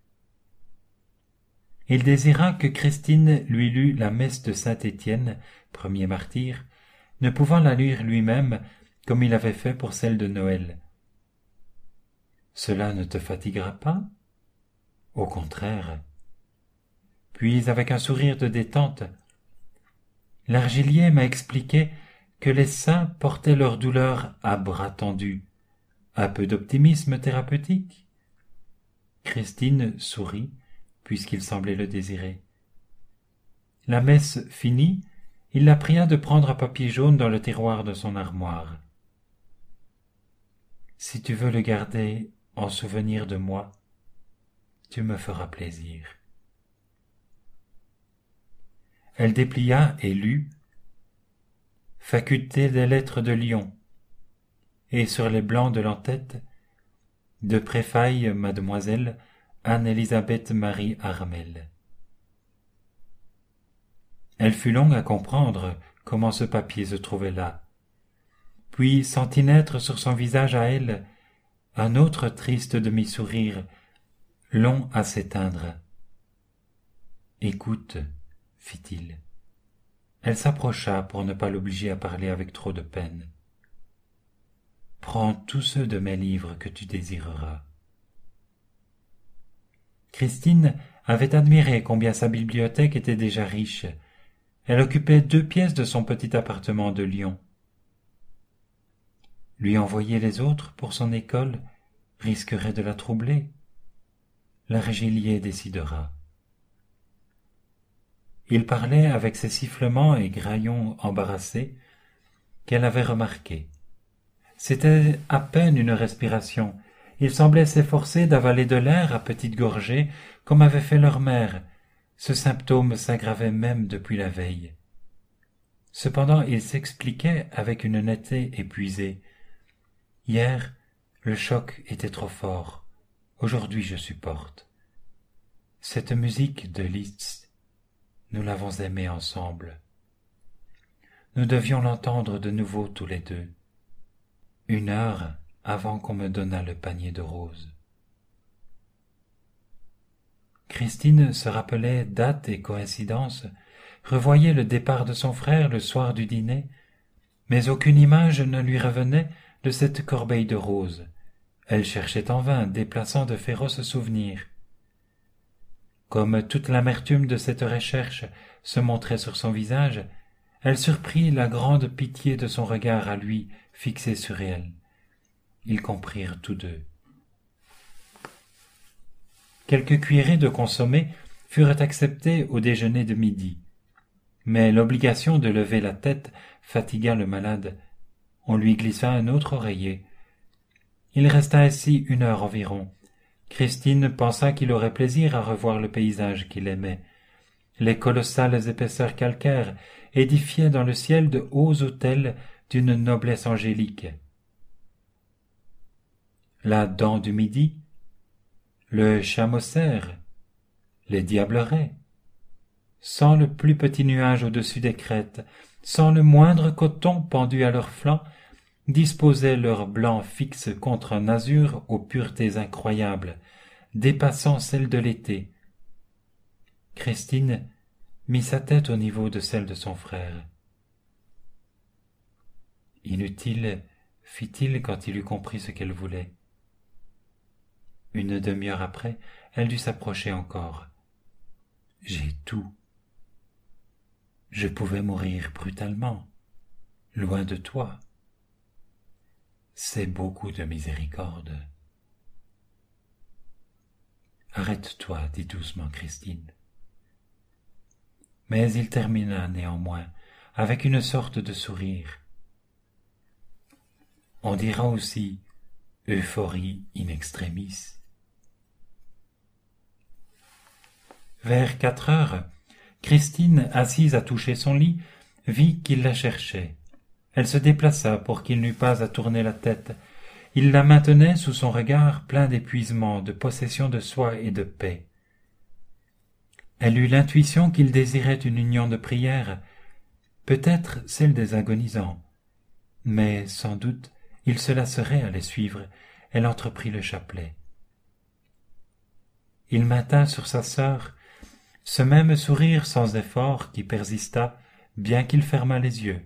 Il désira que Christine lui lût la messe de Saint-Étienne, premier martyr, ne pouvant la lire lui-même comme il avait fait pour celle de Noël. « Cela ne te fatiguera pas ? » « Au contraire. » Puis, avec un sourire de détente, « L'Argilier m'a expliqué que les saints portaient leur douleur à bras tendus. Un peu d'optimisme thérapeutique ?» Christine sourit, puisqu'il semblait le désirer. La messe finie, il la pria de prendre un papier jaune dans le tiroir de son armoire. « Si tu veux le garder en souvenir de moi, tu me feras plaisir. » Elle déplia et lut « Faculté des lettres de Lyon » et sur les blancs de l'entête « De Préfaille, mademoiselle Anne-Élisabeth Marie Armel. » Elle fut longue à comprendre comment ce papier se trouvait là, puis sentit naître sur son visage à elle un autre triste demi-sourire, long à s'éteindre. « Écoute, » fit-il. Elle s'approcha pour ne pas l'obliger à parler avec trop de peine. « Prends tous ceux de mes livres que tu désireras. » Christine avait admiré combien sa bibliothèque était déjà riche. Elle occupait deux pièces de son petit appartement de Lyon. Lui envoyer les autres pour son école risquerait de la troubler. L'Argilier décidera. Il parlait avec ces sifflements et graillons embarrassés qu'elle avait remarqués. C'était à peine une respiration. Il semblait s'efforcer d'avaler de l'air à petites gorgées, comme avait fait leur mère. Ce symptôme s'aggravait même depuis la veille. Cependant, il s'expliquait avec une netteté épuisée. Hier, le choc était trop fort. Aujourd'hui, je supporte. Cette musique de Liszt, nous l'avons aimée ensemble. Nous devions l'entendre de nouveau tous les deux, une heure avant qu'on me donnât le panier de roses. Christine se rappelait date et coïncidence, revoyait le départ de son frère le soir du dîner, mais aucune image ne lui revenait de cette corbeille de roses. Elle cherchait en vain, déplaçant de féroces souvenirs. Comme toute l'amertume de cette recherche se montrait sur son visage, elle surprit la grande pitié de son regard à lui fixé sur elle. Ils comprirent tous deux. Quelques cuillerées de consommé furent acceptées au déjeuner de midi, mais l'obligation de lever la tête fatigua le malade. On lui glissa un autre oreiller. Il resta assis une heure environ. Christine pensa qu'il aurait plaisir à revoir le paysage qu'il aimait. Les colossales épaisseurs calcaires édifiaient dans le ciel de hauts autels d'une noblesse angélique. La dent du midi, le chameau-cerf, les diablerets, sans le plus petit nuage au-dessus des crêtes, sans le moindre coton pendu à leurs flancs, disposaient leurs blancs fixes contre un azur aux puretés incroyables, dépassant celles de l'été. Christine mit sa tête au niveau de celle de son frère. Inutile, fit-il quand il eut compris ce qu'elle voulait. Une demi-heure après, elle dut s'approcher encore. « J'ai tout. Je pouvais mourir brutalement, loin de toi. C'est beaucoup de miséricorde. » « Arrête-toi, dit doucement Christine. Mais il termina néanmoins avec une sorte de sourire. On dira aussi euphorie in extremis. Vers quatre heures, Christine, assise à toucher son lit, vit qu'il la cherchait. Elle se déplaça pour qu'il n'eût pas à tourner la tête. Il la maintenait sous son regard plein d'épuisement, de possession de soi et de paix. Elle eut l'intuition qu'il désirait une union de prière, peut-être celle des agonisants, mais sans doute il se lasserait à les suivre. Elle entreprit le chapelet. Il maintint sur sa sœur ce même sourire sans effort qui persista, bien qu'il fermât les yeux.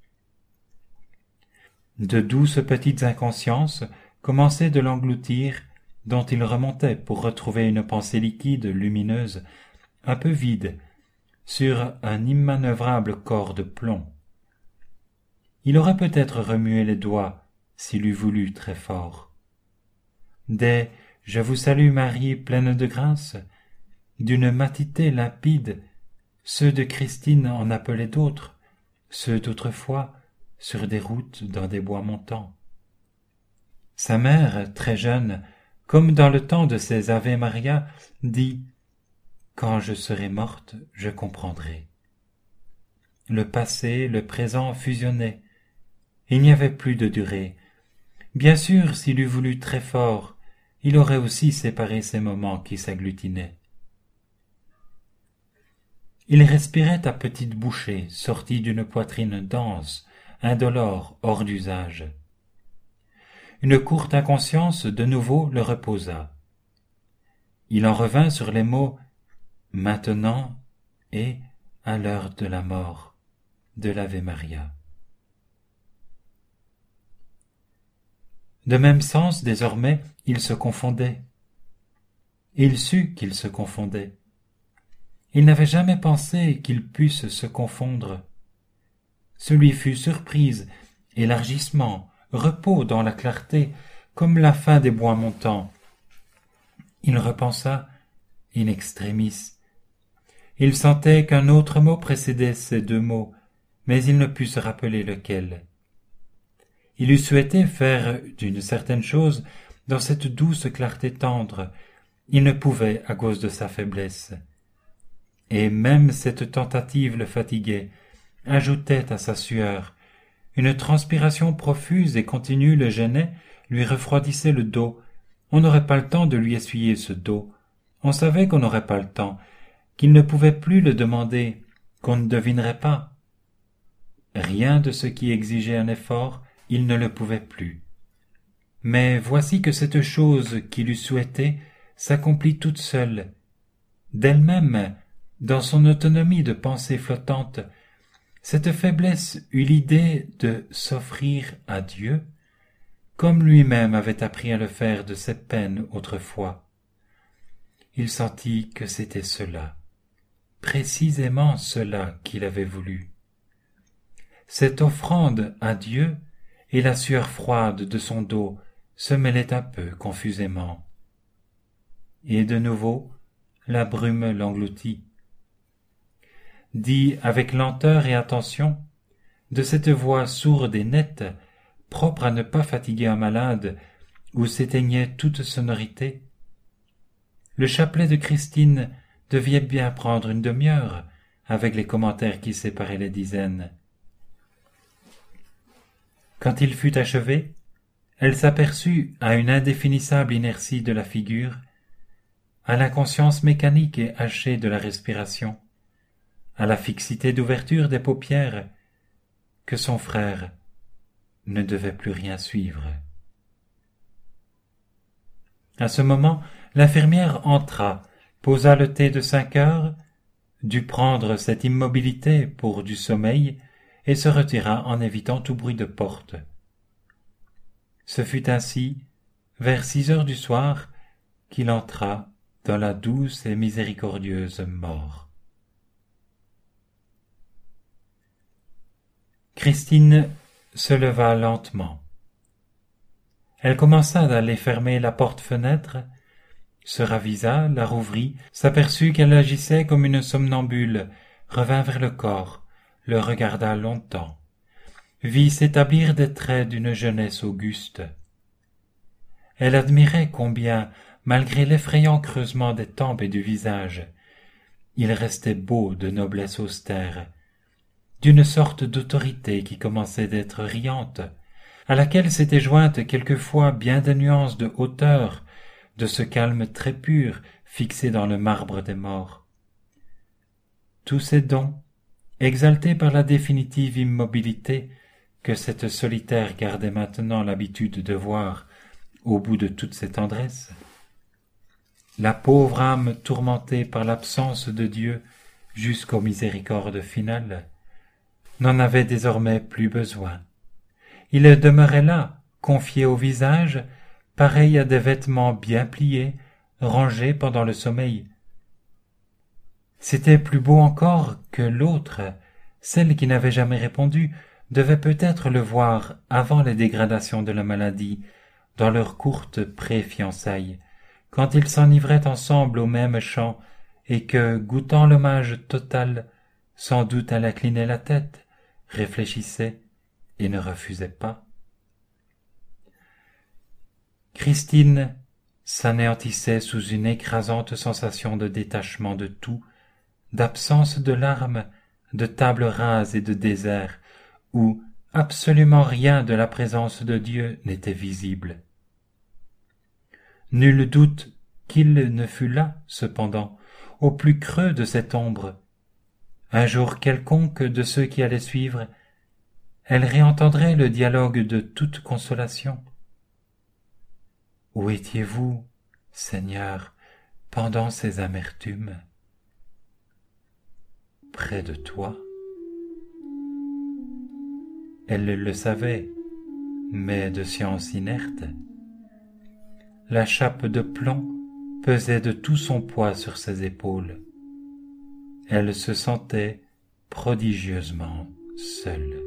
De douces petites inconsciences commençaient de l'engloutir, dont il remontait pour retrouver une pensée liquide, lumineuse, un peu vide, sur un immanœuvrable corps de plomb. Il aurait peut-être remué les doigts, s'il eût voulu très fort. Des « Je vous salue Marie, pleine de grâce », d'une matité limpide, ceux de Christine en appelaient d'autres, ceux d'autrefois, sur des routes dans des bois montants. Sa mère, très jeune, comme dans le temps de ses Ave Maria, dit « Quand je serai morte, je comprendrai ». Le passé, le présent fusionnaient. Il n'y avait plus de durée. Bien sûr, s'il eût voulu très fort, il aurait aussi séparé ces moments qui s'agglutinaient. Il respirait à petites bouchées, sorties d'une poitrine dense, indolore, hors d'usage. Une courte inconscience de nouveau le reposa. Il en revint sur les mots « maintenant » et « à l'heure de la mort » de l'Ave Maria. De même sens, désormais, il se confondait. Il sut qu'il se confondait. Il n'avait jamais pensé qu'ils pussent se confondre. Ce lui fut surprise, élargissement, repos dans la clarté, comme la fin des bois montants. Il repensa in extremis. Il sentait qu'un autre mot précédait ces deux mots, mais il ne put se rappeler lequel. Il eût souhaité faire d'une certaine chose dans cette douce clarté tendre. Il ne pouvait à cause de sa faiblesse. Et même cette tentative le fatiguait, ajoutait à sa sueur, Une transpiration profuse et continue le gênait, lui refroidissait le dos. On n'aurait pas le temps de lui essuyer ce dos. On savait qu'on n'aurait pas le temps, qu'il ne pouvait plus le demander, qu'on ne devinerait pas. Rien de ce qui exigeait un effort, il ne le pouvait plus. Mais voici que cette chose qu'il eût souhaitée s'accomplit toute seule. D'elle-même, dans son autonomie de pensée flottante, cette faiblesse eut l'idée de s'offrir à Dieu, comme lui-même avait appris à le faire de ses peines autrefois. Il sentit que c'était cela, précisément cela qu'il avait voulu. Cette offrande à Dieu et la sueur froide de son dos se mêlaient un peu confusément. Et de nouveau, la brume l'engloutit. Dit avec lenteur et attention, de cette voix sourde et nette, propre à ne pas fatiguer un malade, où s'éteignait toute sonorité. Le chapelet de Christine devait bien prendre une demi-heure, avec les commentaires qui séparaient les dizaines. Quand il fut achevé, elle s'aperçut à une indéfinissable inertie de la figure, à l'inconscience mécanique et hachée de la respiration, à la fixité d'ouverture des paupières, que son frère ne devait plus rien suivre. À ce moment, l'infirmière entra, posa le thé de cinq heures, dut prendre cette immobilité pour du sommeil et se retira en évitant tout bruit de porte. Ce fut ainsi, vers six heures du soir, qu'il entra dans la douce et miséricordieuse mort. Christine se leva lentement. Elle commença d'aller fermer la porte-fenêtre, se ravisa, la rouvrit, s'aperçut qu'elle agissait comme une somnambule, revint vers le corps, le regarda longtemps, vit s'établir des traits d'une jeunesse auguste. Elle admirait combien, malgré l'effrayant creusement des tempes et du visage, il restait beau de noblesse austère, d'une sorte d'autorité qui commençait d'être riante, à laquelle s'étaient jointes quelquefois bien des nuances de hauteur, de ce calme très pur fixé dans le marbre des morts. Tous ces dons, exaltés par la définitive immobilité que cette solitaire gardait maintenant l'habitude de voir au bout de toutes ses tendresses, la pauvre âme tourmentée par l'absence de Dieu jusqu'aux miséricordes finales, n'en avait désormais plus besoin. Il demeurait là, confié au visage, pareil à des vêtements bien pliés, rangés pendant le sommeil. C'était plus beau encore que l'autre, celle qui n'avait jamais répondu, devait peut-être le voir avant les dégradations de la maladie, dans leur courte pré-fiançailles, quand ils s'enivraient ensemble au même chant, et que, goûtant l'hommage total, sans doute elle inclinait la tête, réfléchissait et ne refusait pas. Christine s'anéantissait sous une écrasante sensation de détachement de tout, d'absence de larmes, de table rase et de désert, où absolument rien de la présence de Dieu n'était visible. Nul doute qu'il ne fût là, cependant, au plus creux de cette ombre. Un jour quelconque de ceux qui allaient suivre, elle réentendrait le dialogue de toute consolation. « Où étiez-vous, Seigneur, pendant ces amertumes ?» « Près de toi. » Elle le savait, mais de science inerte. La chape de plomb pesait de tout son poids sur ses épaules. Elle se sentait prodigieusement seule.